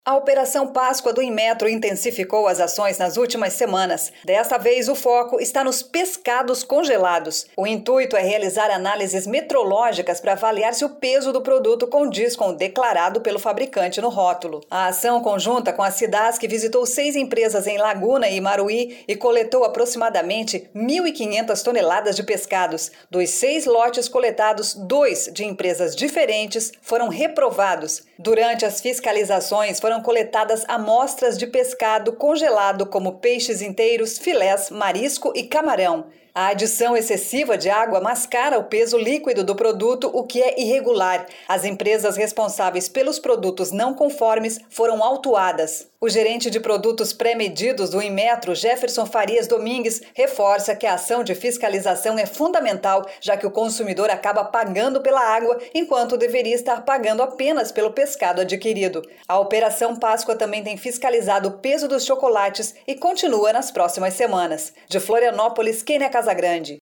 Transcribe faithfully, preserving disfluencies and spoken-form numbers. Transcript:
A Operação Páscoa do Inmetro intensificou as ações nas últimas semanas. Desta vez, o foco está nos pescados congelados. O intuito é realizar análises metrológicas para avaliar se o peso do produto condiz com o declarado pelo fabricante no rótulo. A ação conjunta com a Cidasc visitou seis empresas em Laguna e Maruí e coletou aproximadamente mil e quinhentas toneladas de pescados. Dos seis lotes coletados, dois de empresas diferentes foram reprovados. Durante as fiscalizações, foram Foram coletadas amostras de pescado congelado como peixes inteiros, filés, marisco e camarão. A adição excessiva de água mascara o peso líquido do produto, o que é irregular. As empresas responsáveis pelos produtos não conformes foram autuadas. O gerente de produtos pré-medidos do Inmetro, Jefferson Farias Domingues, reforça que a ação de fiscalização é fundamental, já que o consumidor acaba pagando pela água, enquanto deveria estar pagando apenas pelo pescado adquirido. A Operação Páscoa também tem fiscalizado o peso dos chocolates e continua nas próximas semanas. De Florianópolis, Kênia Casagrande.